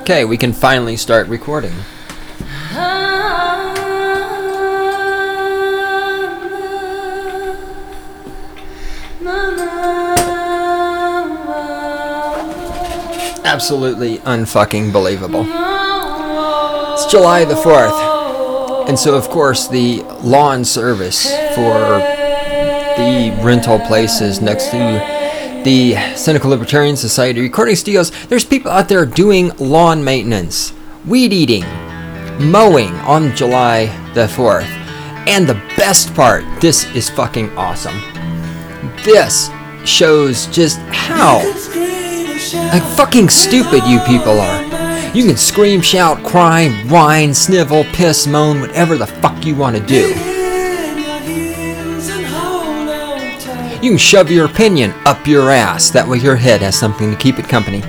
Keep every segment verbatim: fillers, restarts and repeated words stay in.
Okay, we can finally start recording. Absolutely unfucking believable. It's July the fourth, and so of course the lawn service for the rental places next to the Cynical Libertarian Society recording studios, there's people out there doing lawn maintenance, weed eating, mowing on July the fourth. And the best part, this is fucking awesome. This shows just how like fucking stupid you people are. You can scream, shout, cry, whine, snivel, piss, moan, whatever the fuck you want to do. You can shove your opinion up your ass. That way your head has something to keep it company.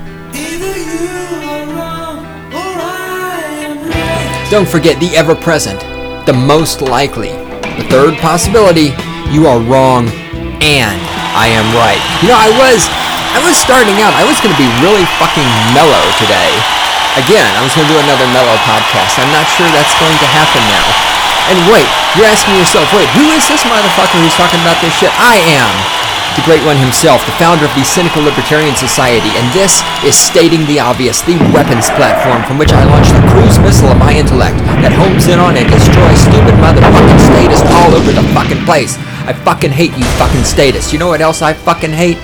Don't forget the ever-present, the most likely, the third possibility, you are wrong and I am right. You know, I was, I was starting out, I was going to be really fucking mellow today. Again, I was going to do another mellow podcast. I'm not sure that's going to happen now. And wait, you're asking yourself, wait, who is this motherfucker who's talking about this shit? I am the great one himself, the founder of the Cynical Libertarian Society, and this is stating the obvious, the weapons platform from which I launched the cruise missile of my intellect that homes in on and destroys stupid motherfucking statists all over the fucking place. I fucking hate you fucking statists. You know what else I fucking hate?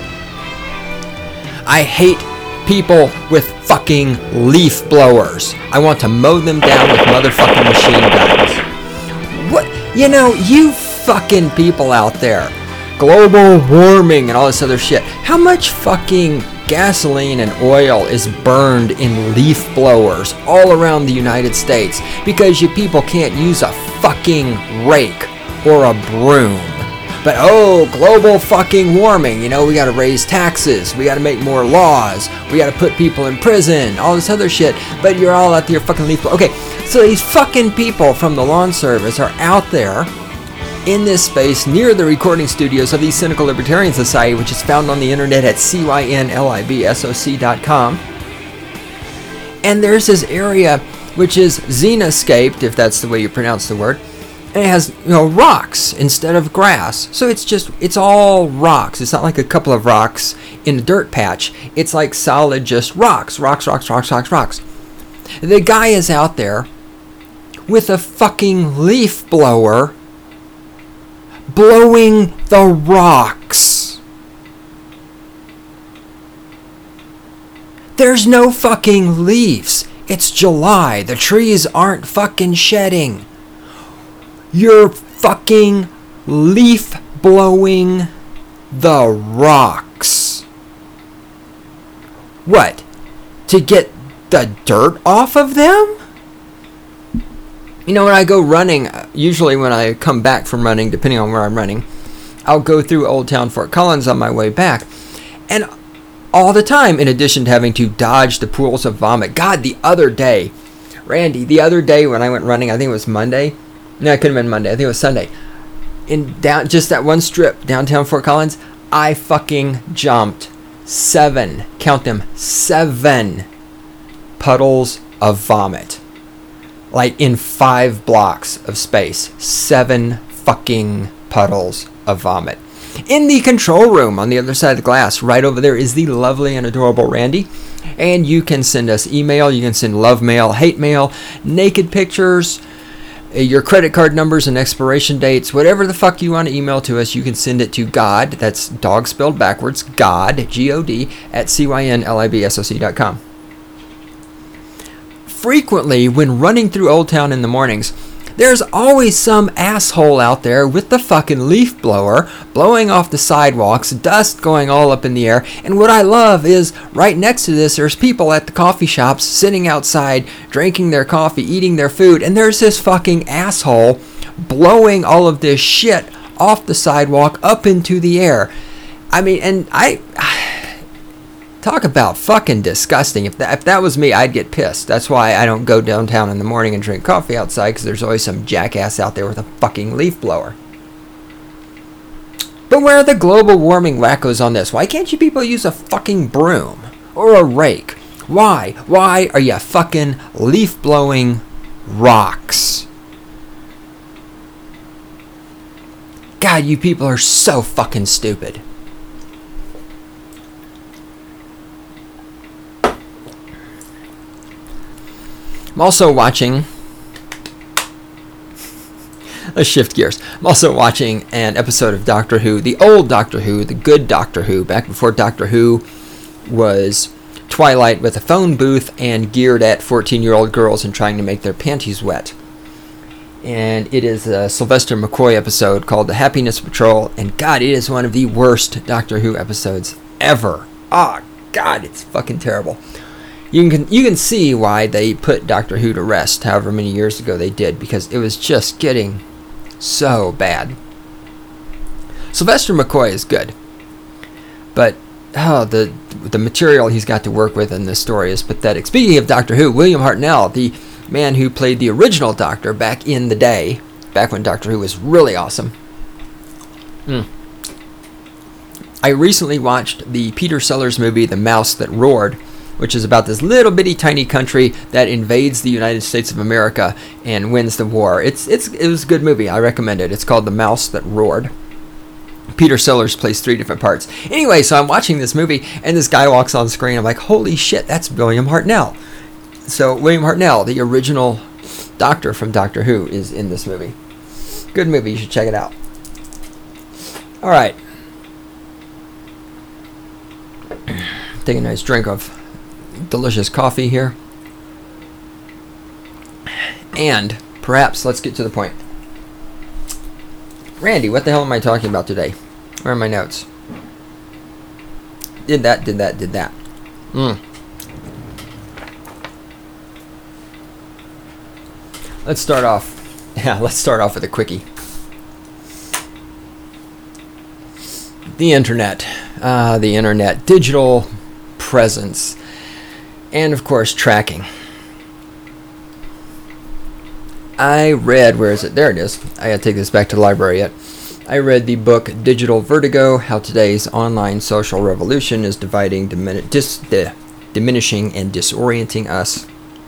I hate people with fucking leaf blowers. I want to mow them down with motherfucking machine guns. What? You know, you fucking people out there, global warming and all this other shit, how much fucking gasoline and oil is burned in leaf blowers all around the United States because you people can't use a fucking rake or a broom? But oh, global fucking warming, you know, we gotta raise taxes, we gotta make more laws, we gotta put people in prison, all this other shit, but you're all out there fucking leaf blow. Okay, so these fucking people from the lawn service are out there in this space near the recording studios of the Cynical Libertarian Society, which is found on the internet at C Y N L I B S O C dot com. And there's this area which is xenoscaped, if that's the way you pronounce the word. And it has, you know, rocks instead of grass. So it's just, it's all rocks. It's not like a couple of rocks in a dirt patch. It's like solid just rocks. Rocks, rocks, rocks, rocks, rocks. The guy is out there with a fucking leaf blower blowing the rocks. There's no fucking leaves. It's July. The trees aren't fucking shedding. You're fucking leaf blowing the rocks. What? To get the dirt off of them? You know, when I go running, usually when I come back from running, depending on where I'm running, I'll go through Old Town Fort Collins on my way back. And all the time, in addition to having to dodge the pools of vomit. God, the other day, Randy, the other day when I went running, I think it was Monday. No, it couldn't have been Monday. I think it was Sunday. In down just that one strip, downtown Fort Collins, I fucking jumped seven, count them, seven puddles of vomit. Like in five blocks of space. Seven fucking puddles of vomit. In the control room on the other side of the glass, right over there, is the lovely and adorable Randy. And you can send us email, you can send love mail, hate mail, naked pictures, your credit card numbers and expiration dates, whatever the fuck you want to email to us, you can send it to God, that's dog spelled backwards, God, G O D, at C Y N L I B S O C dot com. Frequently, when running through Old Town in the mornings, there's always some asshole out there with the fucking leaf blower blowing off the sidewalks, dust going all up in the air. And what I love is right next to this, there's people at the coffee shops sitting outside, drinking their coffee, eating their food. And there's this fucking asshole blowing all of this shit off the sidewalk up into the air. I mean, and I... Talk about fucking disgusting. If that, if that was me, I'd get pissed. That's why I don't go downtown in the morning and drink coffee outside, because there's always some jackass out there with a fucking leaf blower. But where are the global warming wackos on this? Why can't you people use a fucking broom? Or a rake? Why? Why are you fucking leaf-blowing rocks? God, you people are so fucking stupid. I'm also watching... Let's shift gears. I'm also watching an episode of Doctor Who, the old Doctor Who, the good Doctor Who, back before Doctor Who was Twilight with a phone booth and geared at fourteen-year-old girls and trying to make their panties wet. And it is a Sylvester McCoy episode called The Happiness Patrol, and God, it is one of the worst Doctor Who episodes ever. Oh, God, it's fucking terrible. You can you can see why they put Doctor Who to rest however many years ago they did, because it was just getting so bad. Sylvester McCoy is good, but oh, the the material he's got to work with in this story is pathetic. Speaking of Doctor Who, William Hartnell, the man who played the original Doctor back in the day, back when Doctor Who was really awesome. Mm. I recently watched the Peter Sellers movie, The Mouse That Roared, which is about this little bitty tiny country that invades the United States of America and wins the war. It's it's it was a good movie. I recommend it. It's called The Mouse That Roared. Peter Sellers plays three different parts. Anyway, so I'm watching this movie, and this guy walks on screen. I'm like, holy shit, that's William Hartnell. So William Hartnell, the original Doctor from Doctor Who, is in this movie. Good movie. You should check it out. All right. Take a nice drink of delicious coffee here. And perhaps let's get to the point. Randy, what the hell am I talking about today? Where are my notes? Did that, did that, did that. Mm. Let's start off. Yeah, let's start off with a quickie. The internet. Uh, the internet. Digital presence. And of course, tracking. I read, where is it? There it is. I gotta take this back to the library yet. I read the book Digital Vertigo, How Today's Online Social Revolution is Dividing, Dimin- dis- di- Diminishing, and Disorienting Us.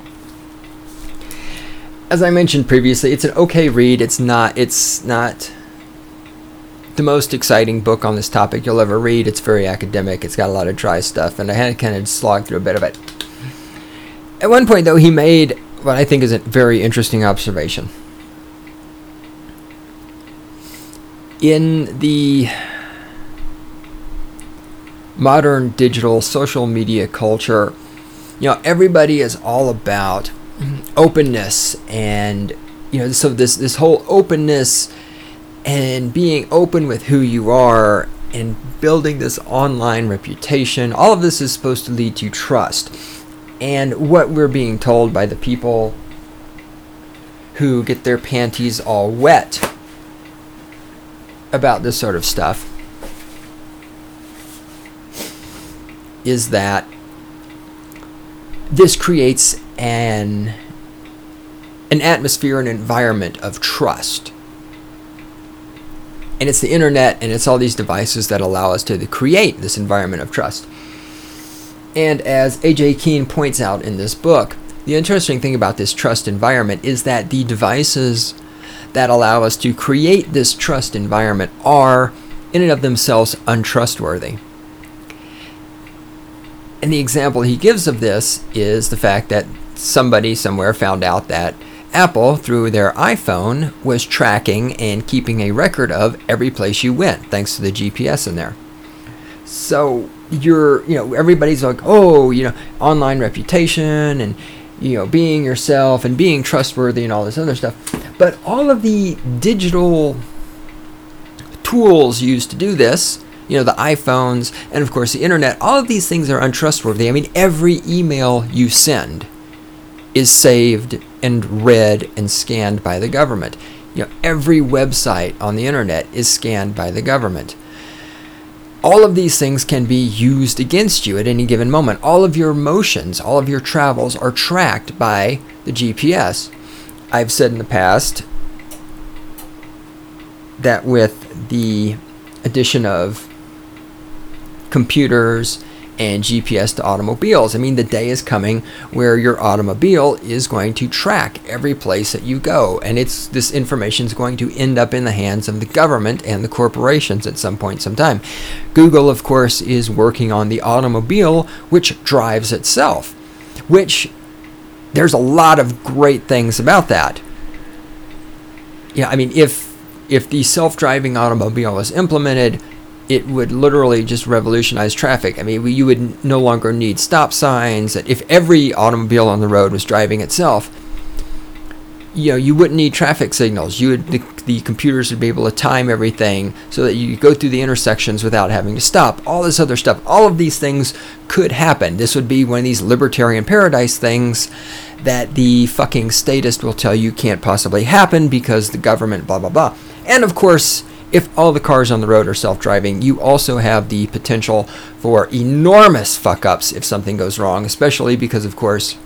As I mentioned previously, it's an okay read. It's not, it's not the most exciting book on this topic you'll ever read. It's very academic. It's got a lot of dry stuff, and I had to kind of slog through a bit of it. At one point, though, he made what I think is a very interesting observation. In the modern digital social media culture, you know, everybody is all about openness, and you know, so this this whole openness and being open with who you are and building this online reputation, all of this is supposed to lead to trust. And what we're being told by the people who get their panties all wet about this sort of stuff is that this creates an an atmosphere, an environment of trust. And it's the internet and it's all these devices that allow us to create this environment of trust. And as A J Keane points out in this book, the interesting thing about this trust environment is that the devices that allow us to create this trust environment are, in and of themselves, untrustworthy. And the example he gives of this is the fact that somebody somewhere found out that Apple, through their iPhone, was tracking and keeping a record of every place you went, thanks to the G P S in there. So you're, you know, everybody's like, oh, you know, online reputation and, you know, being yourself and being trustworthy and all this other stuff. But all of the digital tools used to do this, you know, the iPhones and of course the internet, all of these things are untrustworthy. I mean, every email you send is saved and read and scanned by the government. You know, every website on the internet is scanned by the government. All of these things can be used against you at any given moment. All of your motions, all of your travels are tracked by the G P S. I've said in the past that with the addition of computers and G P S to automobiles. I mean, the day is coming where your automobile is going to track every place that you go, and it's this information is going to end up in the hands of the government and the corporations at some point, sometime. Google, of course, is working on the automobile, which drives itself, which there's a lot of great things about that. Yeah, I mean, if if the self-driving automobile is implemented, it would literally just revolutionize traffic. I mean, we, you would no longer need stop signs. If every automobile on the road was driving itself, you know, you wouldn't need traffic signals. You would, the, the computers would be able to time everything so that you go through the intersections without having to stop. All this other stuff, all of these things could happen. This would be one of these libertarian paradise things that the fucking statist will tell you can't possibly happen because the government, blah, blah, blah. And of course, if all the cars on the road are self-driving, you also have the potential for enormous fuck-ups if something goes wrong, especially because, of course,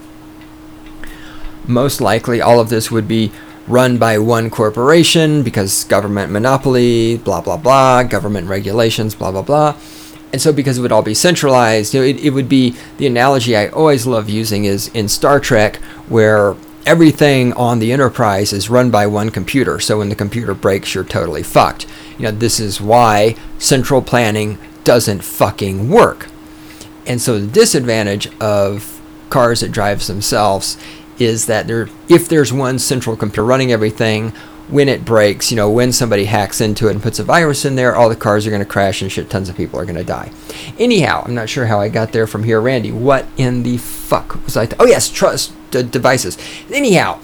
most likely all of this would be run by one corporation because government monopoly, blah, blah, blah, government regulations, blah, blah, blah. And so because it would all be centralized, you know, it, it would be, the analogy I always love using is in Star Trek, where everything on the Enterprise is run by one computer. So when the computer breaks, you're totally fucked. You know, this is why central planning doesn't fucking work. And so the disadvantage of cars that drive themselves is that there, if there's one central computer running everything, when it breaks, you know, when somebody hacks into it and puts a virus in there, all the cars are going to crash and shit, tons of people are going to die. Anyhow, I'm not sure how I got there from here. Randy, what in the fuck was I... Th- oh, yes, trust d- devices. Anyhow,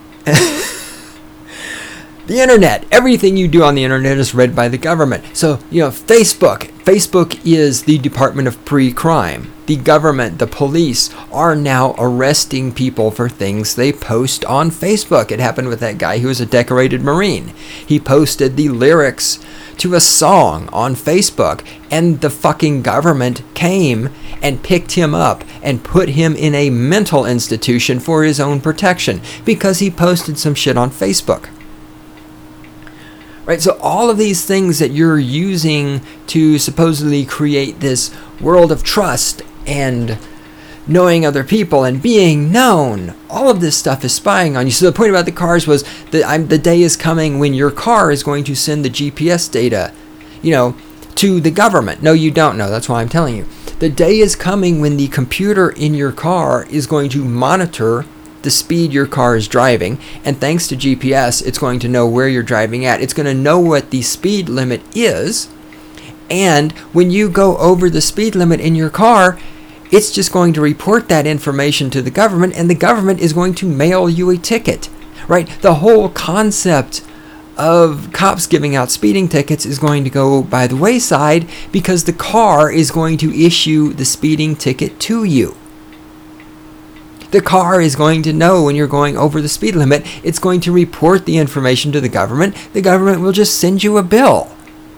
the internet, everything you do on the internet is read by the government. So, you know, Facebook. Facebook is the Department of Pre-Crime. The government, the police, are now arresting people for things they post on Facebook. It happened with that guy who was a decorated Marine. He posted the lyrics to a song on Facebook, and the fucking government came and picked him up and put him in a mental institution for his own protection because he posted some shit on Facebook. Right, so all of these things that you're using to supposedly create this world of trust and knowing other people and being known, all of this stuff is spying on you. So the point about the cars was that I'm, the day is coming when your car is going to send the G P S data, you know, to the government. No, you don't know. That's why I'm telling you. The day is coming when the computer in your car is going to monitor the speed your car is driving, and thanks to G P S, it's going to know where you're driving at. It's going to know what the speed limit is, and when you go over the speed limit in your car, it's just going to report that information to the government, and the government is going to mail you a ticket, right? The whole concept of cops giving out speeding tickets is going to go by the wayside because the car is going to issue the speeding ticket to you. The car is going to know when you're going over the speed limit. It's going to report the information to the government. The government will just send you a bill.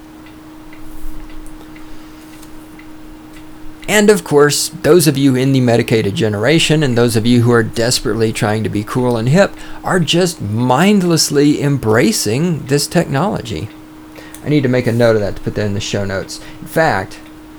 And of course, those of you in the medicated generation and those of you who are desperately trying to be cool and hip are just mindlessly embracing this technology. I need to make a note of that to put that in the show notes. In fact,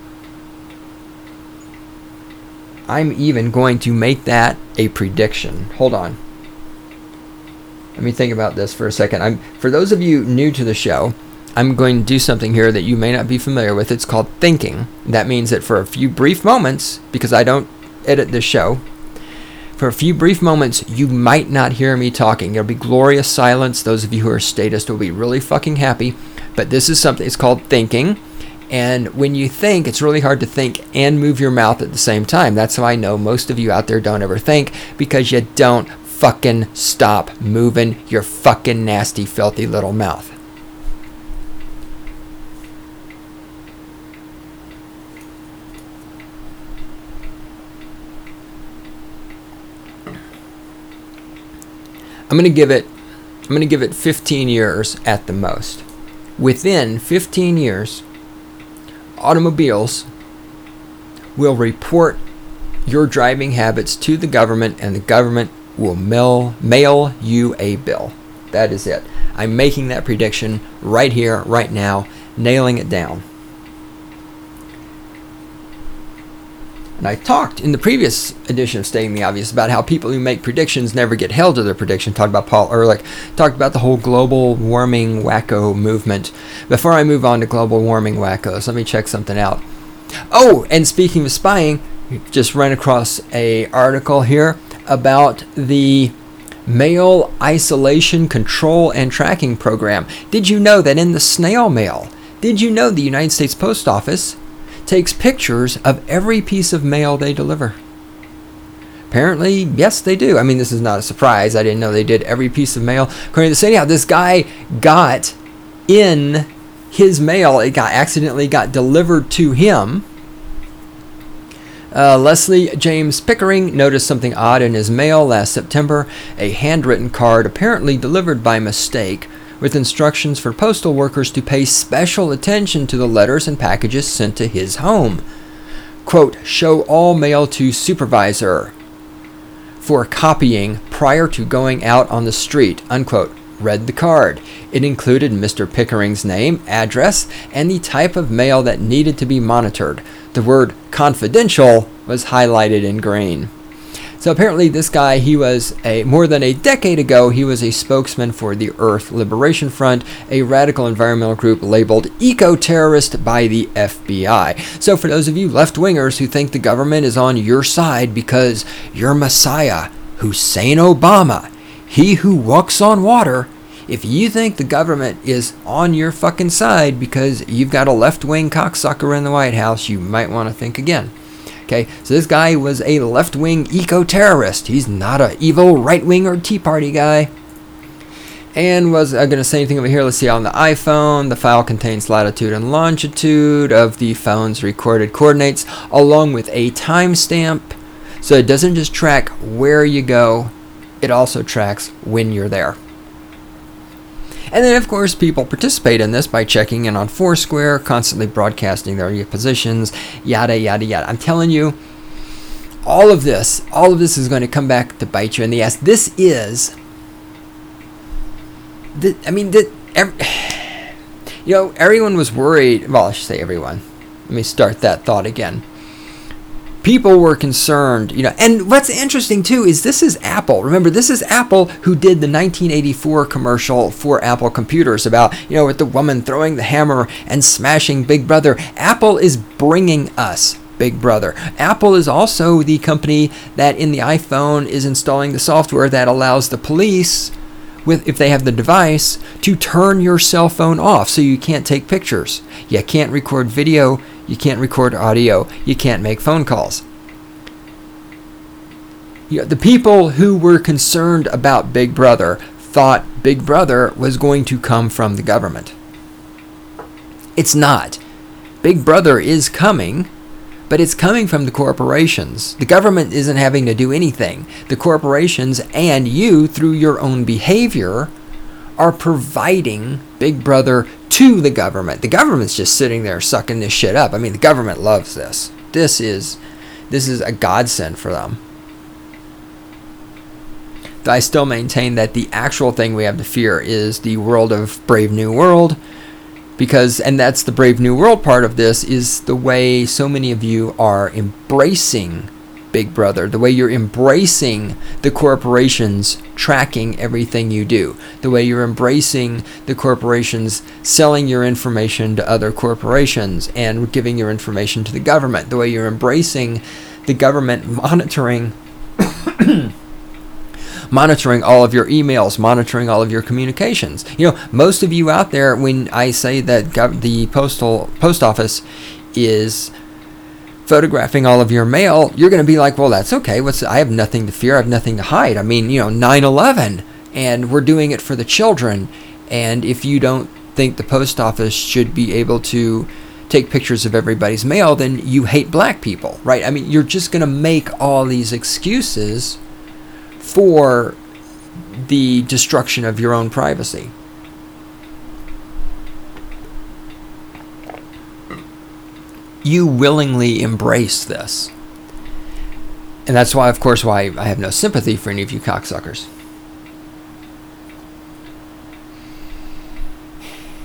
I'm even going to make that a prediction. Hold on. Let me think about this for a second. I'm, for those of you new to the show, I'm going to do something here that you may not be familiar with. It's called thinking. That means that for a few brief moments, because I don't edit this show, for a few brief moments, you might not hear me talking. There'll be glorious silence. Those of you who are statist will be really fucking happy. But this is something, it's called thinking. And when you think, it's really hard to think and move your mouth at the same time. That's how I know most of you out there don't ever think, because you don't fucking stop moving your fucking nasty, filthy little mouth. I'm going to give it I'm going to give it fifteen years at the most. Within fifteen years, automobiles will report your driving habits to the government, and the government will mail mail you a bill. That is it. I'm making that prediction right here, right now, nailing it down. And I talked in the previous edition of Stating the Obvious about how people who make predictions never get held to their prediction. Talked about Paul Ehrlich, talked about the whole global warming wacko movement. Before I move on to global warming wackos, let me check something out. Oh, and speaking of spying, just ran across a article here about the Mail Isolation Control and Tracking Program. Did you know that in the snail mail, did you know the United States Post Office takes pictures of every piece of mail they deliver? Apparently, yes, they do. I mean, this is not a surprise. I didn't know they did every piece of mail. According to the city, this guy got in his mail, it got accidentally got delivered to him. Uh, Leslie James Pickering noticed something odd in his mail last September. A handwritten card apparently delivered by mistake with instructions for postal workers to pay special attention to the letters and packages sent to his home. Quote, show all mail to supervisor for copying prior to going out on the street, unquote, read the card. It included Mister Pickering's name, address, and the type of mail that needed to be monitored. The word confidential was highlighted in green. So apparently this guy, he was a, more than a decade ago, he was a spokesman for the Earth Liberation Front, a radical environmental group labeled eco-terrorist by the F B I. So for those of you left-wingers who think the government is on your side because your messiah, Hussein Obama, he who walks on water, if you think the government is on your fucking side because you've got a left-wing cocksucker in the White House, you might want to think again. Okay, so this guy was a left-wing eco-terrorist. He's not a evil right-wing or Tea Party guy. And was I going to say anything over here? Let's see. On the iPhone, the file contains latitude and longitude of the phone's recorded coordinates, along with a timestamp. So it doesn't just track where you go, it also tracks when you're there. And then, of course, people participate in this by checking in on Foursquare, constantly broadcasting their positions, yada, yada, yada. I'm telling you, all of this, all of this is going to come back to bite you in the ass. This is, the, I mean, the, every, you know, everyone was worried. Well, I should say everyone. Let me start that thought again. People were concerned, you know, and what's interesting too is this is Apple. Remember, this is Apple who did the nineteen eighty-four commercial for Apple computers about, you know, with the woman throwing the hammer and smashing Big Brother. Apple is bringing us Big Brother. Apple is also the company that in the iPhone is installing the software that allows the police, with if they have the device, to turn your cell phone off so you can't take pictures. You can't record video. You can't record audio. You can't make phone calls. You know, the people who were concerned about Big Brother thought Big Brother was going to come from the government. It's not. Big Brother is coming, but it's coming from the corporations. The government isn't having to do anything. The corporations and you, through your own behavior, are providing Big Brother to the government. The government's just sitting there sucking this shit up. I mean, the government loves this. This is this is a godsend for them. I still maintain that the actual thing we have to fear is the world of Brave New World, because, and that's the Brave New World part of this, is the way so many of you are embracing Big Brother, the way you're embracing the corporations tracking everything you do, the way you're embracing the corporations selling your information to other corporations and giving your information to the government, the way you're embracing the government monitoring monitoring all of your emails, monitoring all of your communications. You know, most of you out there, when I say that gov- the postal post office is photographing all of your mail, you're going to be like, well, that's okay. What's I have nothing to fear. I have nothing to hide. I mean, you know, nine eleven, and we're doing it for the children. And if you don't think the post office should be able to take pictures of everybody's mail, then you hate black people, right? I mean, you're just going to make all these excuses for the destruction of your own privacy. You willingly embrace this. And that's why, of course, why I have no sympathy for any of you cocksuckers.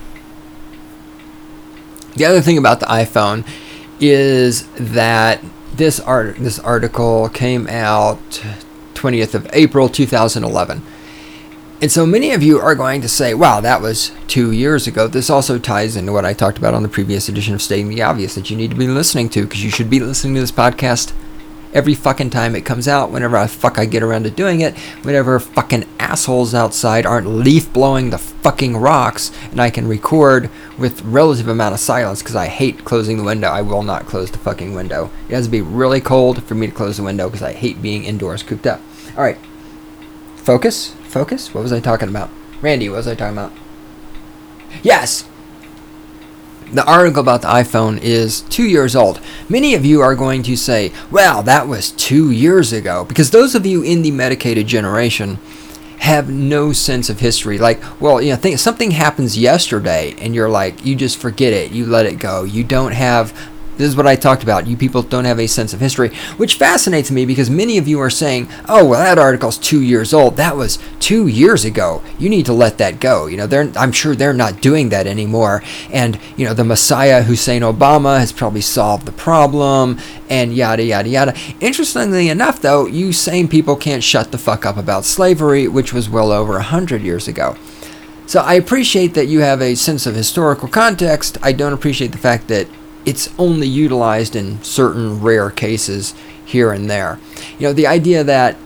The other thing about the iPhone is that this art this article came out twentieth of April two thousand eleven. And so many of you are going to say, wow, that was two years ago. This also ties into what I talked about on the previous edition of Stating the Obvious that you need to be listening to, because you should be listening to this podcast every fucking time it comes out, whenever I fuck I get around to doing it, whenever fucking assholes outside aren't leaf blowing the fucking rocks, and I can record with relative amount of silence, because I hate closing the window. I will not close the fucking window. It has to be really cold for me to close the window, because I hate being indoors cooped up. Alright. Focus? Focus? What was I talking about? Randy, what was I talking about? Yes! The article about the iPhone is two years old. Many of you are going to say, well, that was two years ago. Because those of you in the medicated generation have no sense of history. Like, well, you know, think something happens yesterday and you're like, you just forget it. You let it go. You don't have... This is what I talked about. You people don't have a sense of history, which fascinates me because many of you are saying, oh, well, that article's two years old. That was two years ago. You need to let that go. You know, they're, I'm sure they're not doing that anymore. And, you know, the Messiah, Hussein Obama, has probably solved the problem and yada, yada, yada. Interestingly enough, though, you same people can't shut the fuck up about slavery, which was well over one hundred years ago. So I appreciate that you have a sense of historical context. I don't appreciate the fact that it's only utilized in certain rare cases here and there. You know, the idea that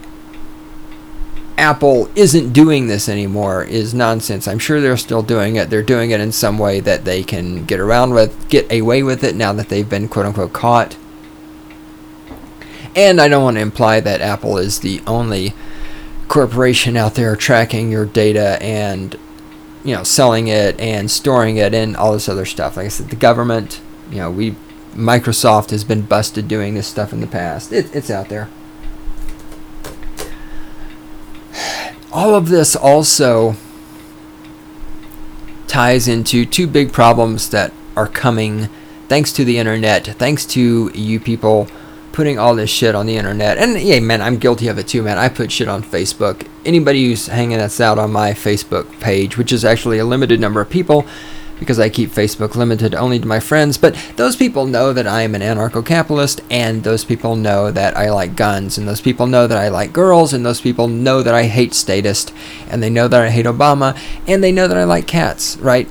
Apple isn't doing this anymore is nonsense. I'm sure they're still doing it. They're doing it in some way that they can get around with, get away with it now that they've been quote-unquote caught. And I don't want to imply that Apple is the only corporation out there tracking your data and, you know, selling it and storing it and all this other stuff. Like I said, the government... You know, we Microsoft has been busted doing this stuff in the past. It, it's out there. All of this also ties into two big problems that are coming thanks to the internet, thanks to you people putting all this shit on the internet. And yeah, man, I'm guilty of it too, man. I put shit on Facebook. Anybody who's hanging us out on my Facebook page, which is actually a limited number of people, because I keep Facebook limited only to my friends, but those people know that I am an anarcho-capitalist, and those people know that I like guns, and those people know that I like girls, and those people know that I hate statists, and they know that I hate Obama, and they know that I like cats, right?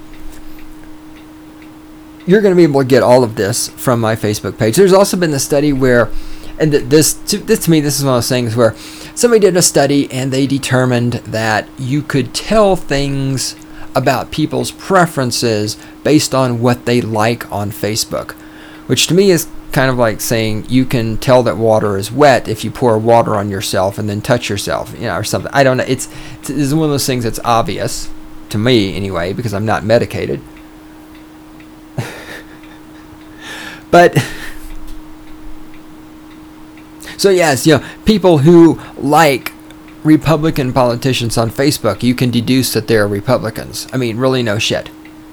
You're going to be able to get all of this from my Facebook page. There's also been the study where, and this to, this to me, this is one of those things where somebody did a study, and they determined that you could tell things about people's preferences based on what they like on Facebook, which to me is kind of like saying you can tell that water is wet if you pour water on yourself and then touch yourself, you know, or something. I don't know. It's, it's one of those things that's obvious to me anyway, because I'm not medicated. But so yes, you know, people who like Republican politicians on Facebook, you can deduce that they're Republicans. I mean, really no shit.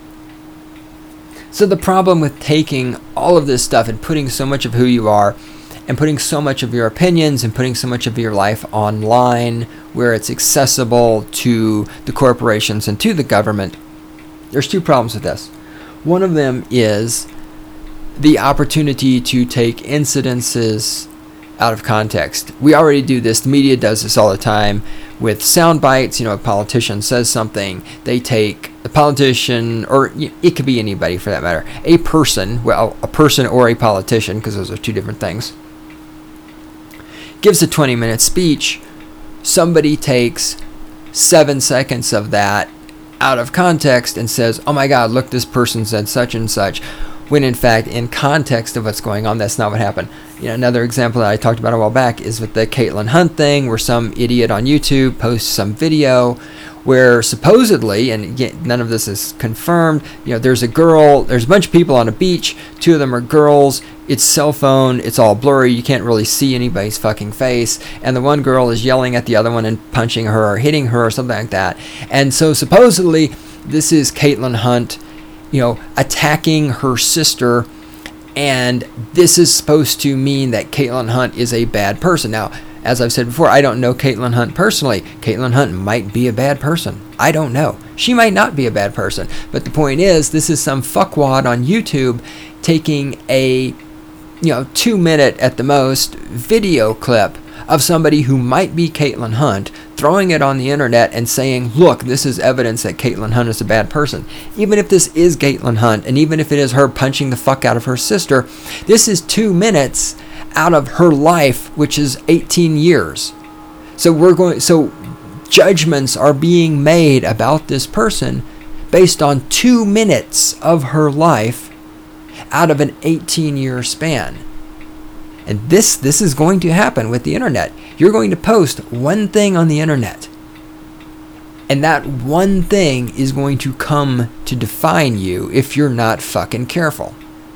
So the problem with taking all of this stuff and putting so much of who you are and putting so much of your opinions and putting so much of your life online where it's accessible to the corporations and to the government, there's two problems with this. One of them is the opportunity to take incidences out of context. We already do this. The media does this all the time with sound bites. You know, a politician says something, they take the politician, or it could be anybody for that matter, a person, well, a person or a politician, because those are two different things, gives a twenty minute speech. Somebody takes seven seconds of that out of context and says, oh my God, look, this person said such and such. When in fact, in context of what's going on, that's not what happened. You know, another example that I talked about a while back is with the Caitlin Hunt thing, where some idiot on YouTube posts some video where supposedly, and again, none of this is confirmed, you know, there's a girl, there's a bunch of people on a beach, two of them are girls, it's cell phone, it's all blurry, you can't really see anybody's fucking face, and the one girl is yelling at the other one and punching her or hitting her or something like that. And so supposedly, this is Caitlin Hunt, you know, attacking her sister, and this is supposed to mean that Caitlin Hunt is a bad person. Now, as I've said before, I don't know Caitlin Hunt personally. Caitlin Hunt might be a bad person. I don't know. She might not be a bad person. But the point is, this is some fuckwad on YouTube taking a you know, two minute at the most video clip of somebody who might be Caitlin Hunt throwing it on the internet and saying, look, this is evidence that Caitlin Hunt is a bad person. Even if this is Caitlin Hunt, and even if it is her punching the fuck out of her sister, this is two minutes out of her life, which is eighteen years. So we're going, so judgments are being made about this person based on two minutes of her life out of an eighteen year span. And this this is going to happen with the internet. You're going to post one thing on the internet, and that one thing is going to come to define you if you're not fucking careful.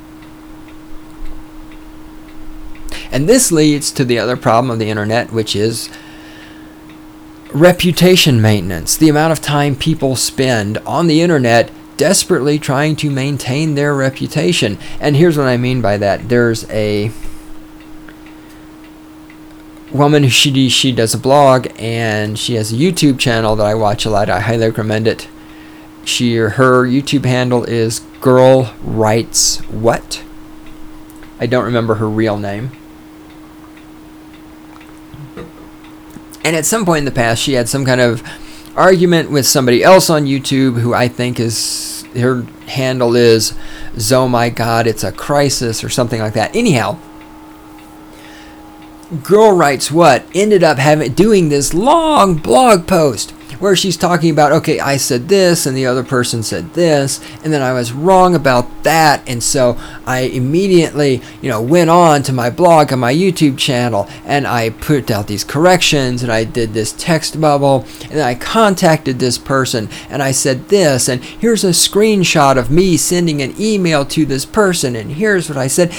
And this leads to the other problem of the internet, which is reputation maintenance. The amount of time people spend on the internet desperately trying to maintain their reputation. And here's what I mean by that. There's a woman who she she does a blog, and she has a YouTube channel that I watch a lot. I highly recommend it. She her YouTube handle is Girl Writes What. I don't remember her real name. And at some point in the past, she had some kind of argument with somebody else on YouTube who I think is, her handle is, oh my god, it's a crisis or something like that. Anyhow, Girl Writes What ended up having doing this long blog post where she's talking about, okay, I said this and the other person said this, and then I was wrong about that, and so I immediately, you know, went on to my blog on my YouTube channel and I put out these corrections and I did this text bubble, and then I contacted this person and I said this, and here's a screenshot of me sending an email to this person, and here's what I said.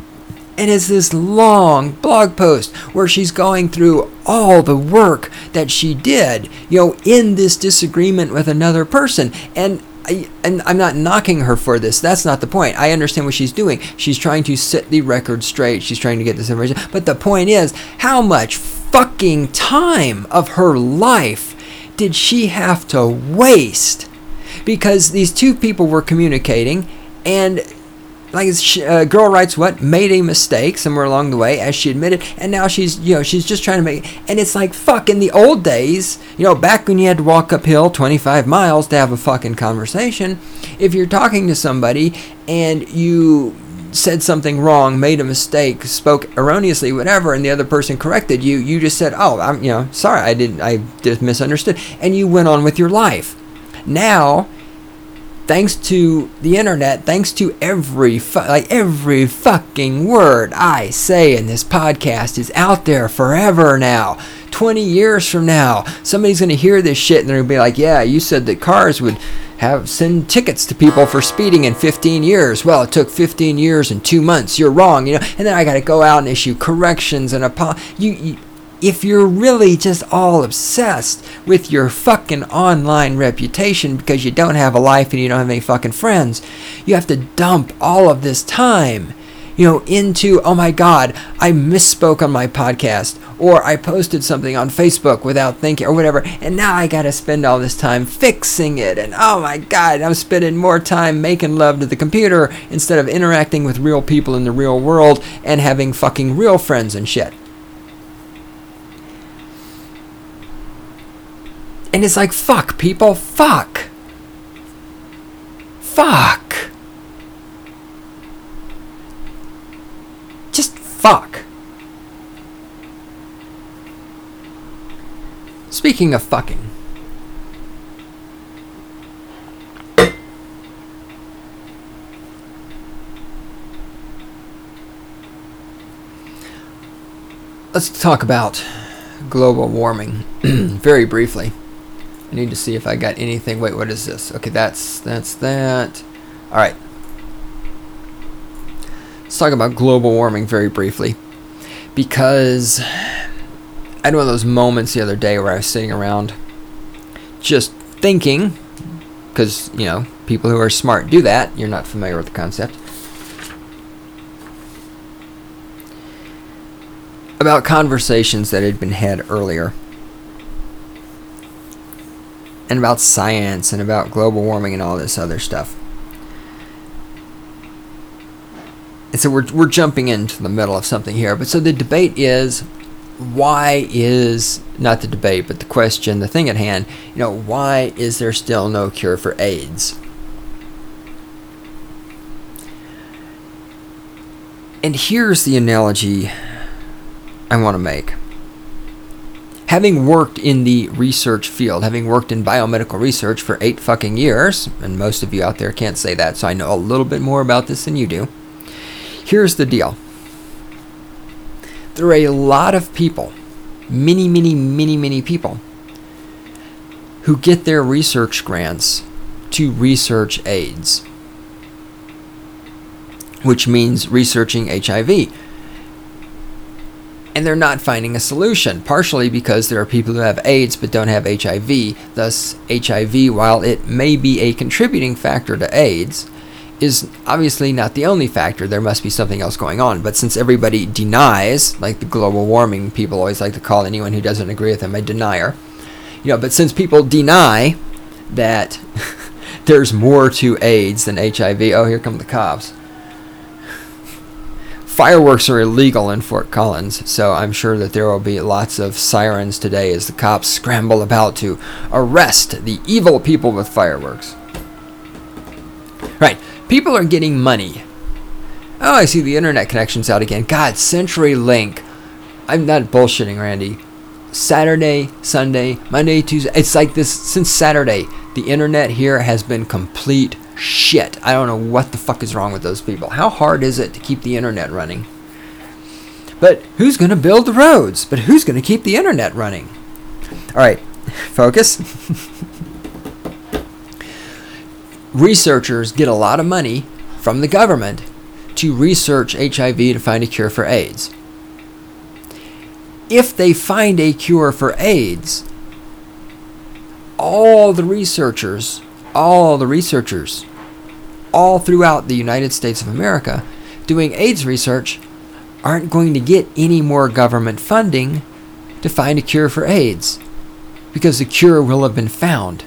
And it's this long blog post where she's going through all the work that she did, you know, in this disagreement with another person. And I, and I'm not knocking her for this. That's not the point. I understand what she's doing. She's trying to set the record straight. She's trying to get this information. But the point is, how much fucking time of her life did she have to waste? Because these two people were communicating, and like uh, Girl Writes What made a mistake somewhere along the way, as she admitted, and now she's, you know, she's just trying to make, and it's like, fuck, in the old days, you know, back when you had to walk uphill twenty-five miles to have a fucking conversation, if you're talking to somebody and you said something wrong, made a mistake, spoke erroneously, whatever, and the other person corrected you, you just said, oh, I'm, you know, sorry, I didn't, I just misunderstood, and you went on with your life. Now, thanks to the internet, thanks to every fu- like every fucking word I say in this podcast is out there forever now. twenty years from now, somebody's going to hear this shit and they're going to be like, yeah, you said that cars would have send tickets to people for speeding in fifteen years. Well, it took fifteen years and two months. You're wrong, you know. And then I got to go out and issue corrections and apo- you, you If you're really just all obsessed with your fucking online reputation because you don't have a life and you don't have any fucking friends, you have to dump all of this time, you know, into, oh my god, I misspoke on my podcast, or I posted something on Facebook without thinking, or whatever, and now I gotta spend all this time fixing it, and oh my god, I'm spending more time making love to the computer instead of interacting with real people in the real world and having fucking real friends and shit. And it's like, fuck, people, fuck. Fuck. Just fuck. Speaking of fucking. Let's talk about global warming very briefly. I need to see if I got anything. Wait, what is this? Okay, that's that's that. All right. Let's talk about global warming very briefly, because I had one of those moments the other day where I was sitting around just thinking, because, you know, people who are smart do that. You're not familiar with the concept. About conversations that had been had earlier. And about science and about global warming and all this other stuff. and so we're, we're jumping into the middle of something here. But so the debate is, why is, not the debate, but the question, the thing at hand, you know, why is there still no cure for AIDS? And here's the analogy I want to make. Having worked in the research field, having worked in biomedical research for eight fucking years, and most of you out there can't say that, so I know a little bit more about this than you do. Here's the deal. There are a lot of people, many, many, many, many people, who get their research grants to research AIDS, which means researching H I V. And they're not finding a solution, partially because there are people who have AIDS but don't have H I V. Thus, H I V, while it may be a contributing factor to AIDS, is obviously not the only factor. There must be something else going on. But since everybody denies, like the global warming people always like to call anyone who doesn't agree with them a denier, you know, but since people deny that there's more to AIDS than H I V, oh, here come the cops. Fireworks are illegal in Fort Collins, so I'm sure that there will be lots of sirens today as the cops scramble about to arrest the evil people with fireworks. Right, people are getting money. Oh, I see the internet connection's out again. God, CenturyLink. I'm not bullshitting, Randy. Saturday, Sunday, Monday, Tuesday. It's like this since Saturday. The internet here has been complete shit. I don't know what the fuck is wrong with those people. How hard is it to keep the internet running? But who's going to build the roads? But who's going to keep the internet running? All right, focus. Researchers get a lot of money from the government to research H I V to find a cure for AIDS. If they find a cure for AIDS, all the researchers, all the researchers, all throughout the United States of America doing AIDS research aren't going to get any more government funding to find a cure for AIDS, because the cure will have been found.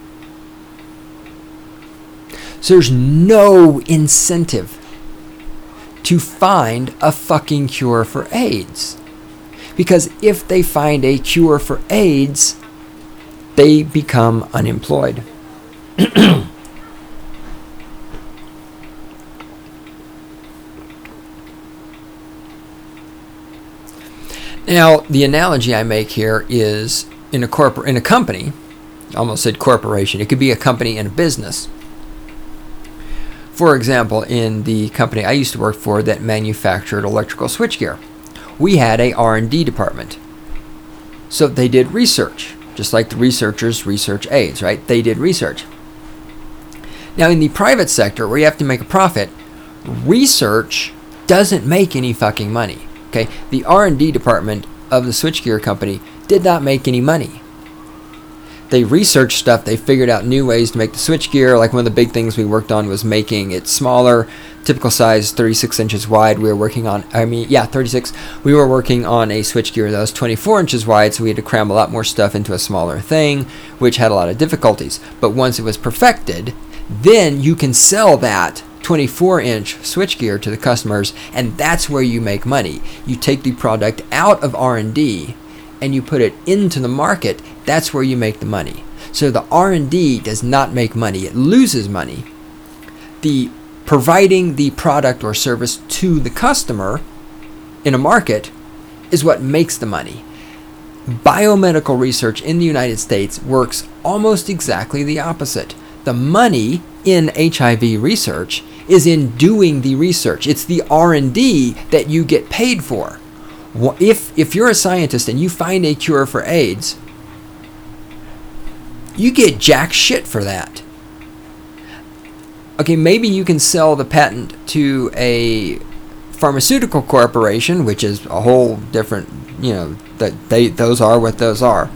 So there's no incentive to find a fucking cure for AIDS. Because if they find a cure for AIDS, they become unemployed. Now, the analogy I make here is in a corpor- in a company. I almost said corporation. It could be a company and a business. For example, in the company I used to work for that manufactured electrical switchgear, we had a R and D department. So they did research, just like the researchers research AIDS, right? They did research. Now, in the private sector, where you have to make a profit, research doesn't make any fucking money. Okay, the R and D department of the switchgear company did not make any money. They researched stuff. They figured out new ways to make the switchgear. Like one of the big things we worked on was making it smaller, typical size, thirty-six inches wide. We were working on, I mean, yeah, thirty-six. We were working on a switchgear that was twenty-four inches wide, so we had to cram a lot more stuff into a smaller thing, which had a lot of difficulties. But once it was perfected, then you can sell that twenty-four inch switchgear to the customers, and that's where you make money. You take the product out of R and D and you put it into the market. That's where you make the money. So the R and D does not make money. It loses money. The providing the product or service to the customer in a market is what makes the money. Biomedical research in the United States works almost exactly the opposite. The money in H I V research is in doing the research. It's the R and D that you get paid for. If, if you're a scientist and you find a cure for AIDS, you get jack shit for that. Okay, maybe you can sell the patent to a pharmaceutical corporation, which is a whole different, you know, that they those are what those are.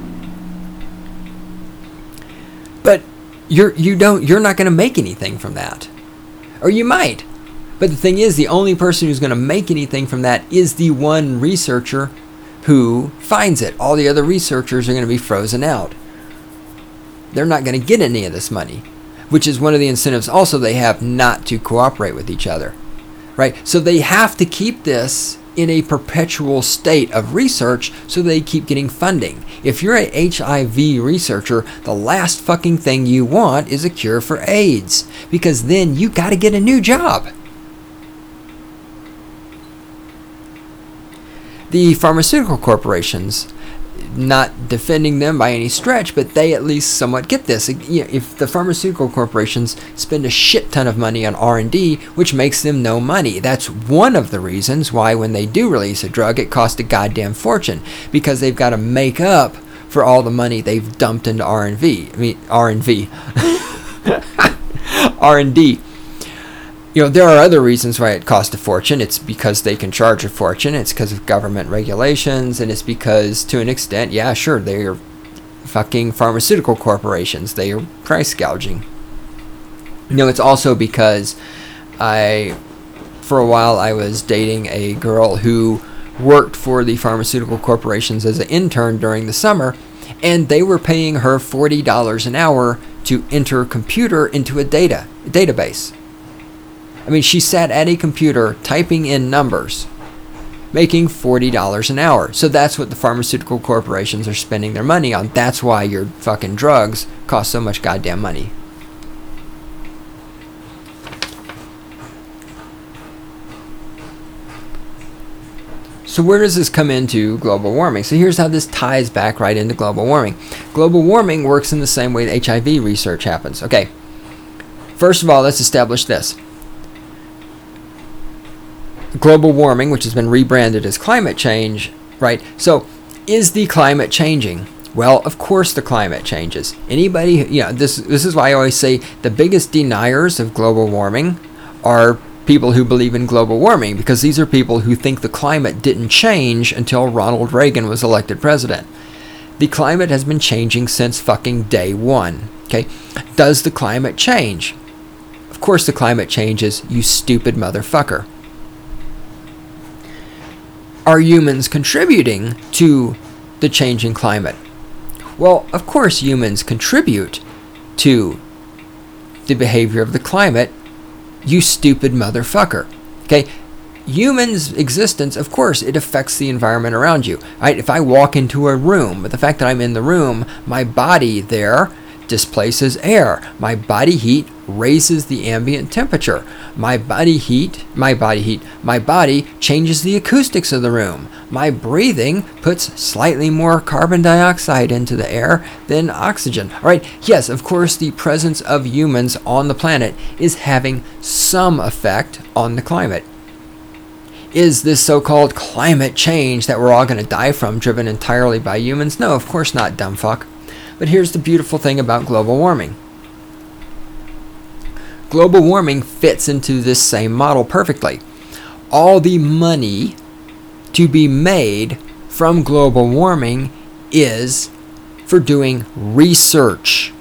But you're you don't you're not going to make anything from that. Or you might. But the thing is, the only person who's going to make anything from that is the one researcher who finds it. All the other researchers are going to be frozen out. They're not going to get any of this money, which is one of the incentives also they have not to cooperate with each other. right? So they have to keep this in a perpetual state of research so they keep getting funding. If you're a H I V researcher, the last fucking thing you want is a cure for AIDS, because then you got to get a new job. The pharmaceutical corporations, not defending them by any stretch, but they at least somewhat get this. If the pharmaceutical corporations spend a shit ton of money on R and D, which makes them no money, that's one of the reasons why when they do release a drug, it costs a goddamn fortune, because they've got to make up for all the money they've dumped into R and V. I mean, R and V. R and D. You know, there are other reasons why it costs a fortune. It's because they can charge a fortune. It's because of government regulations. And it's because, to an extent, yeah, sure, they're fucking pharmaceutical corporations. They are price gouging. You know, it's also because I, for a while, I was dating a girl who worked for the pharmaceutical corporations as an intern during the summer. And they were paying her forty dollars an hour to enter a computer into a data a database. I mean, she sat at a computer typing in numbers, making forty dollars an hour. So that's what the pharmaceutical corporations are spending their money on. That's why your fucking drugs cost so much goddamn money. So where does this come into global warming? So here's how this ties back right into global warming. Global warming works in the same way that H I V research happens. Okay, first of all, let's establish this. Global warming, which has been rebranded as climate change, right? So, is the climate changing? Well, of course the climate changes. Anybody, you know, this this is why I always say the biggest deniers of global warming are people who believe in global warming, because these are people who think the climate didn't change until Ronald Reagan was elected president. The climate has been changing since fucking day one, okay? Does the climate change? Of course the climate changes, you stupid motherfucker. Are humans contributing to the changing climate? Well, of course humans contribute to the behavior of the climate, you stupid motherfucker. Okay? Humans' existence, of course, it affects the environment around you. Right? If I walk into a room, but the fact that I'm in the room, my body there displaces air. My body heat raises the ambient temperature. My body heat, my body heat, my body changes the acoustics of the room. My breathing puts slightly more carbon dioxide into the air than oxygen. All right, yes, of course, the presence of humans on the planet is having some effect on the climate. Is this so-called climate change that we're all going to die from driven entirely by humans? No, of course not, dumb fuck. But here's the beautiful thing about global warming. Global warming fits into this same model perfectly. All the money to be made from global warming is for doing research.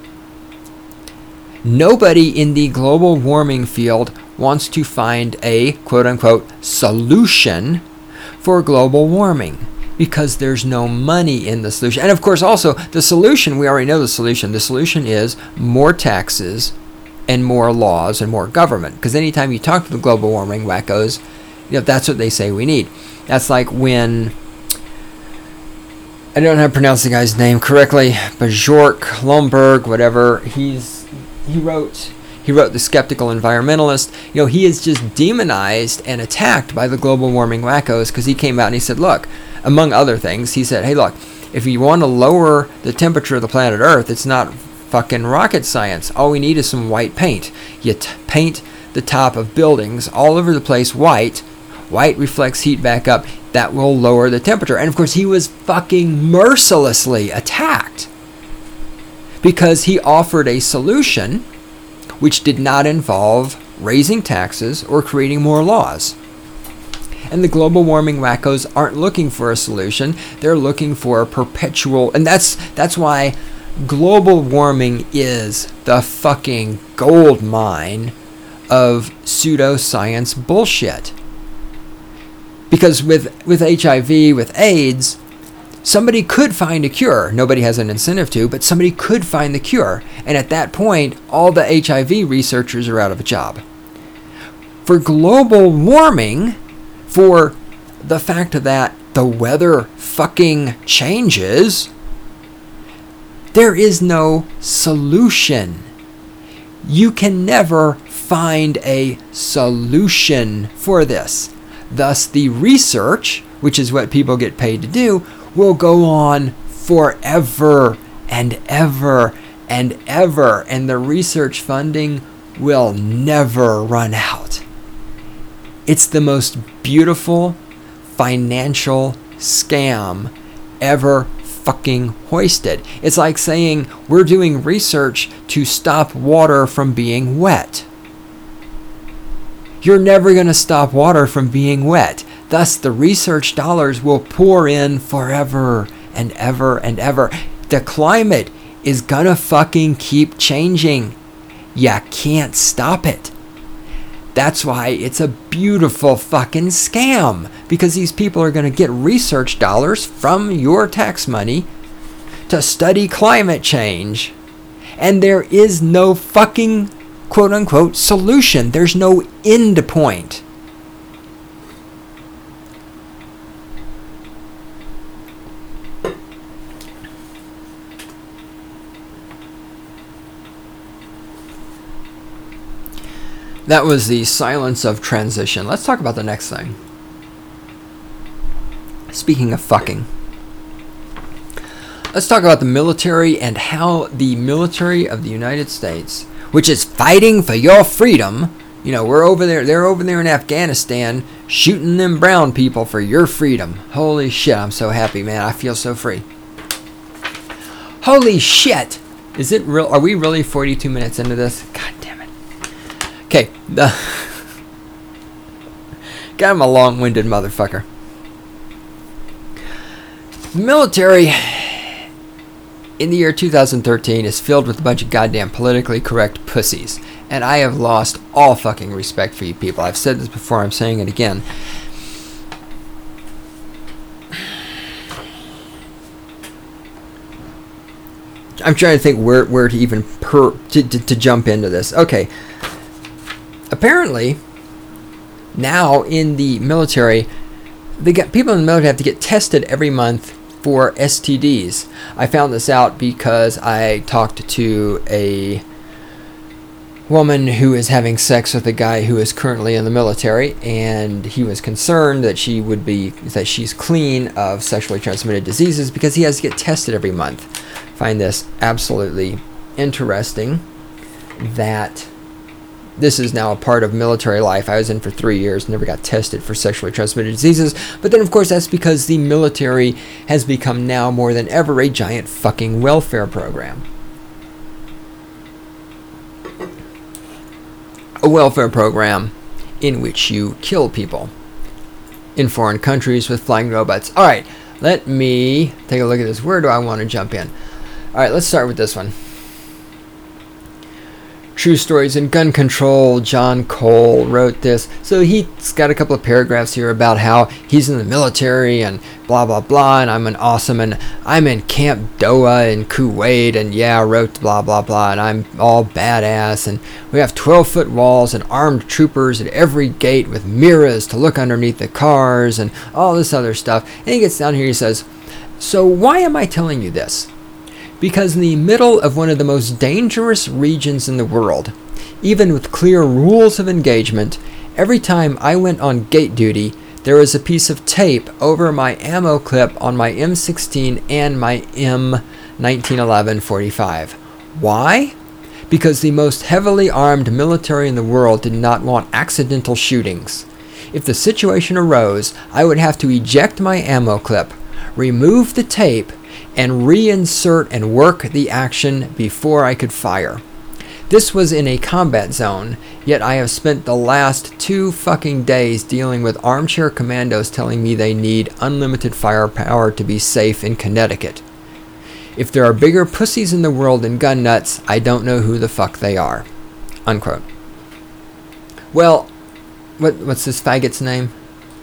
Nobody in the global warming field wants to find a quote-unquote solution for global warming, because there's no money in the solution. And of course also the solution, we already know the solution. The solution is more taxes and more laws and more government. Because anytime you talk to the global warming wackos, you know, that's what they say we need. That's like when, I don't know how to pronounce the guy's name correctly, Bjork Lomborg, whatever, he's he wrote he wrote The Skeptical Environmentalist. You know, he is just demonized and attacked by the global warming wackos because he came out and he said, look, among other things, he said, hey, look, if you want to lower the temperature of the planet Earth, it's not fucking rocket science. All we need is some white paint. You t- paint the top of buildings all over the place white. White reflects heat back up. That will lower the temperature. And of course, he was fucking mercilessly attacked because he offered a solution which did not involve raising taxes or creating more laws. And the global warming wackos aren't looking for a solution. They're looking for a perpetual, and that's that's why global warming is the fucking gold mine of pseudoscience bullshit. Because with, with H I V, with AIDS, somebody could find a cure. Nobody has an incentive to, but somebody could find the cure. And at that point, all the H I V researchers are out of a job. for global warming, for the fact that the weather fucking changes, there is no solution. You can never find a solution for this. Thus, the research, which is what people get paid to do, will go on forever and ever and ever, and the research funding will never run out. It's the most beautiful financial scam ever fucking hoisted. It's like saying we're doing research to stop water from being wet. You're never going to stop water from being wet. Thus, the research dollars will pour in forever and ever and ever. The climate is going to fucking keep changing. You can't stop it. That's why it's a beautiful fucking scam, because these people are going to get research dollars from your tax money to study climate change, and there is no fucking quote unquote solution. There's no end point. That was the silence of transition. Let's talk about the next thing. Speaking of fucking, let's talk about the military and how the military of the United States, which is fighting for your freedom, you know, we're over there, they're over there in Afghanistan shooting them brown people for your freedom. Holy shit, I'm so happy, man. I feel so free. Holy shit. Is it real? Are we really forty-two minutes into this? God damn it. Okay, the God, I'm a long-winded motherfucker. The military in the year two thousand thirteen is filled with a bunch of goddamn politically correct pussies. And I have lost all fucking respect for you people. I've said this before, I'm saying it again. I'm trying to think where, where to even per, to, to, to jump into this. Okay. Apparently, now in the military, they got people in the military have to get tested every month for S T Ds. I found this out because I talked to a woman who is having sex with a guy who is currently in the military, and he was concerned that she would be that she's clean of sexually transmitted diseases because he has to get tested every month. Find this absolutely interesting that this is now a part of military life. I was in for three years, never got tested for sexually transmitted diseases. But then, of course, that's because the military has become now more than ever a giant fucking welfare program. A welfare program in which you kill people in foreign countries with flying robots. All right, let me take a look at this. Where do I want to jump in? All right, let's start with this one. True Stories in Gun Control. John Cole wrote this. So he's got a couple of paragraphs here about how he's in the military and blah, blah, blah, and I'm an awesome, and I'm in Camp Doha in Kuwait, and yeah, I wrote blah, blah, blah, and I'm all badass, and we have twelve-foot walls and armed troopers at every gate with mirrors to look underneath the cars and all this other stuff. And he gets down here, he says, so why am I telling you this? Because in the middle of one of the most dangerous regions in the world, even with clear rules of engagement, every time I went on gate duty, there was a piece of tape over my ammo clip on my M sixteen and my M nineteen eleven forty-five. Why? Because the most heavily armed military in the world did not want accidental shootings. If the situation arose, I would have to eject my ammo clip, remove the tape, and reinsert and work the action before I could fire. This was in a combat zone, yet I have spent the last two fucking days dealing with armchair commandos telling me they need unlimited firepower to be safe in Connecticut. If there are bigger pussies in the world than gun nuts, I don't know who the fuck they are. Unquote. Well, what what's this faggot's name?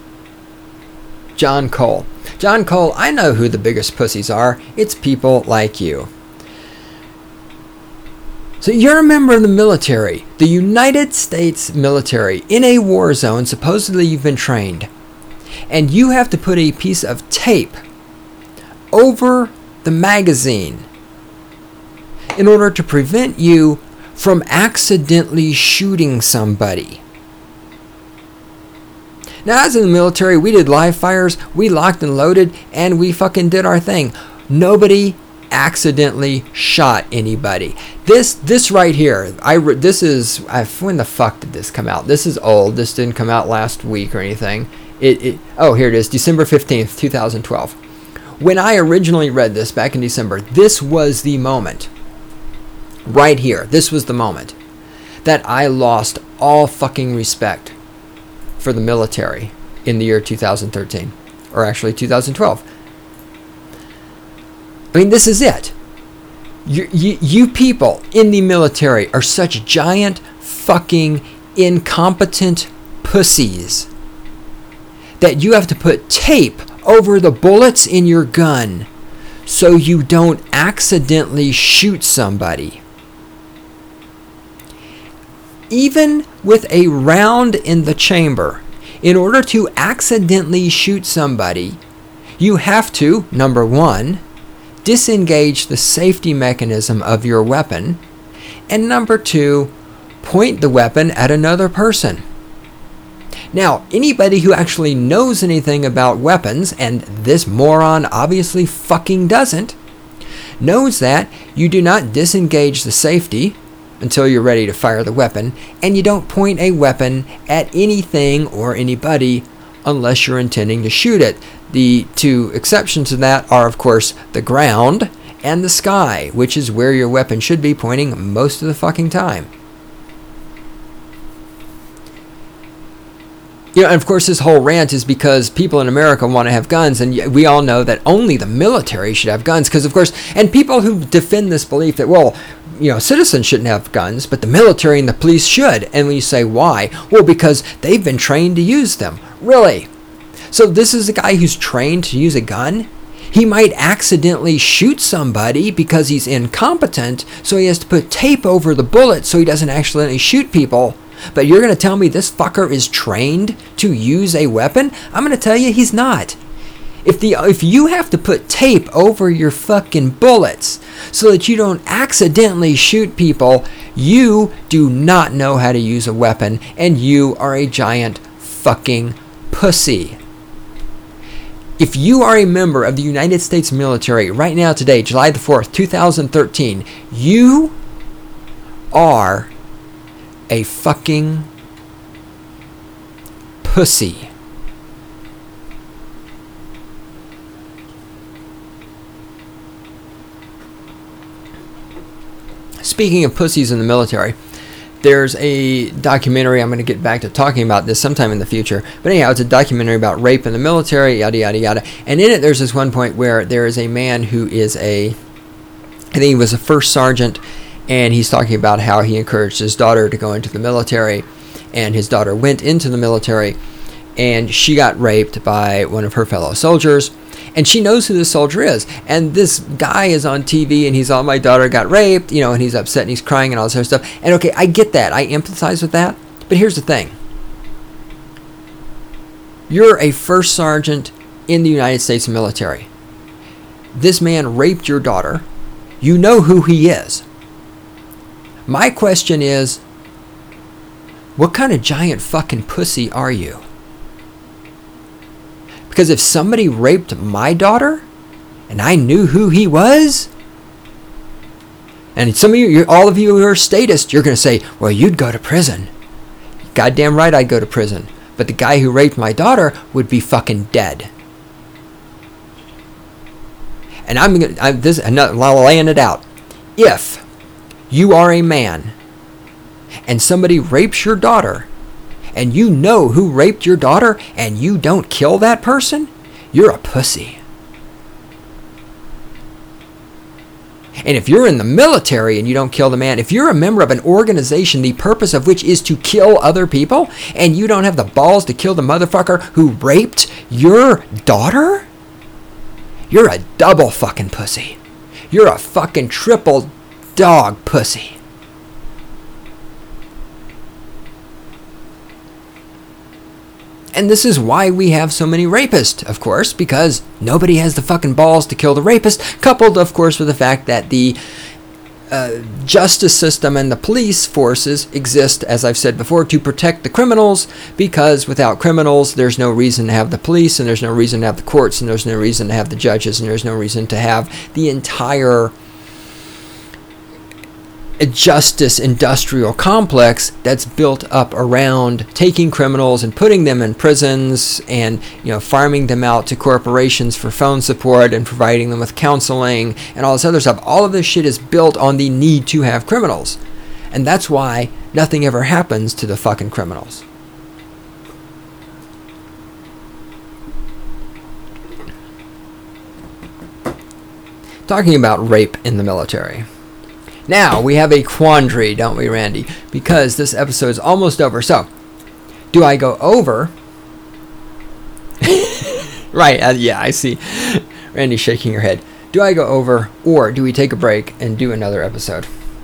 John Cole. John Cole, I know who the biggest pussies are. It's people like you. So you're a member of the military, the United States military, in a war zone. Supposedly you've been trained. And you have to put a piece of tape over the magazine in order to prevent you from accidentally shooting somebody. Now, as in the military, we did live fires, we locked and loaded, and we fucking did our thing. Nobody accidentally shot anybody. This this right here, I this is I, when the fuck did this come out? This is old. This didn't come out last week or anything. It, it oh, here it is, December fifteenth, twenty twelve. When I originally read this back in December, this was the moment. Right here, this was the moment that I lost all fucking respect for the military in the year two thousand thirteen, or actually two thousand twelve. I mean, this is it. You, you, you people in the military are such giant fucking incompetent pussies that you have to put tape over the bullets in your gun so you don't accidentally shoot somebody. Even with a round in the chamber, in order to accidentally shoot somebody, you have to, number one, disengage the safety mechanism of your weapon, and number two, point the weapon at another person. Now, anybody who actually knows anything about weapons, and this moron obviously fucking doesn't, knows that you do not disengage the safety until you're ready to fire the weapon, and you don't point a weapon at anything or anybody unless you're intending to shoot it. The two exceptions to that are, of course, the ground and the sky, which is where your weapon should be pointing most of the fucking time. You know, and of course, this whole rant is because people in America want to have guns, and we all know that only the military should have guns, because, of course, and people who defend this belief that, well, you know, citizens shouldn't have guns, but the military and the police should. And when you say why, well, because they've been trained to use them. Really? So this is a guy who's trained to use a gun? He might accidentally shoot somebody because he's incompetent, so he has to put tape over the bullet so he doesn't accidentally shoot people. But you're going to tell me this fucker is trained to use a weapon? I'm going to tell you he's not. If the if you have to put tape over your fucking bullets so that you don't accidentally shoot people, you do not know how to use a weapon, and you are a giant fucking pussy. If you are a member of the United States military right now today, July the fourth, two thousand thirteen, you are a fucking pussy. Speaking of pussies in the military, there's a documentary, I'm going to get back to talking about this sometime in the future, but anyhow, it's a documentary about rape in the military, yada, yada, yada. And in it, there's this one point where there is a man who is a, I think he was a first sergeant, and he's talking about how he encouraged his daughter to go into the military, and his daughter went into the military, and she got raped by one of her fellow soldiers. And she knows who this soldier is. And this guy is on T V and he's all, my daughter got raped, you know, and he's upset and he's crying and all this other stuff. And okay, I get that. I empathize with that. But here's the thing. You're a first sergeant in the United States military. This man raped your daughter. You know who he is. My question is, what kind of giant fucking pussy are you? Because if somebody raped my daughter, and I knew who he was, and some of you, you're, all of you who are statists, you're going to say, well, you'd go to prison. Goddamn right I'd go to prison. But the guy who raped my daughter would be fucking dead. And I'm going to, this, I'm not laying it out. If you are a man, and somebody rapes your daughter, and you know who raped your daughter, and you don't kill that person, you're a pussy. And if you're in the military and you don't kill the man, if you're a member of an organization, the purpose of which is to kill other people, and you don't have the balls to kill the motherfucker who raped your daughter, you're a double fucking pussy. You're a fucking triple dog pussy. And this is why we have so many rapists, of course, because nobody has the fucking balls to kill the rapist, coupled, of course, with the fact that the uh, justice system and the police forces exist, as I've said before, to protect the criminals, because without criminals, there's no reason to have the police, and there's no reason to have the courts, and there's no reason to have the judges, and there's no reason to have the entire justice industrial complex that's built up around taking criminals and putting them in prisons and, you know, farming them out to corporations for phone support and providing them with counseling and all this other stuff. All of this shit is built on the need to have criminals. And that's why nothing ever happens to the fucking criminals. Talking about rape in the military. Now, we have a quandary, don't we, Randy? Because this episode is almost over. So, do I go over? Right, uh, yeah, I see. Randy shaking her head. Do I go over, or do we take a break and do another episode?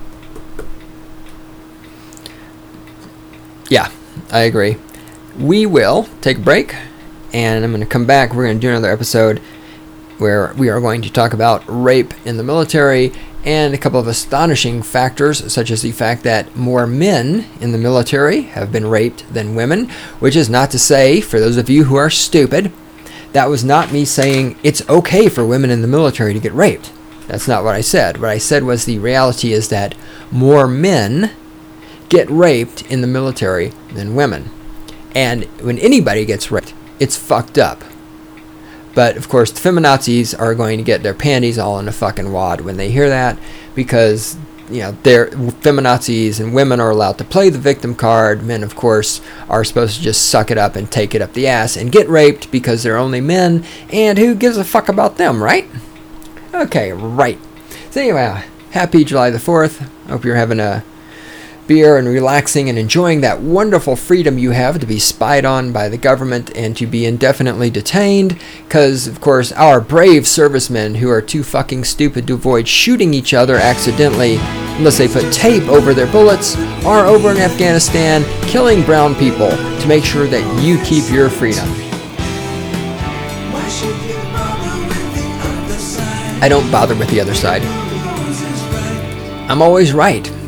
Yeah, I agree. We will take a break, and I'm going to come back. We're going to do another episode where we are going to talk about rape in the military and a couple of astonishing factors, such as the fact that more men in the military have been raped than women, which is not to say, for those of you who are stupid, that was not me saying it's okay for women in the military to get raped. That's not what I said. What I said was the reality is that more men get raped in the military than women. And when anybody gets raped, it's fucked up. But, of course, the feminazis are going to get their panties all in a fucking wad when they hear that, because, you know, they're feminazis and women are allowed to play the victim card. Men, of course, are supposed to just suck it up and take it up the ass and get raped because they're only men, and who gives a fuck about them, right? Okay, right. So anyway, happy July the fourth. Hope you're having a beer and relaxing and enjoying that wonderful freedom you have to be spied on by the government and to be indefinitely detained, because, of course, our brave servicemen who are too fucking stupid to avoid shooting each other accidentally unless they put tape over their bullets are over in Afghanistan killing brown people to make sure that you keep your freedom. I don't bother with the other side. I'm always right.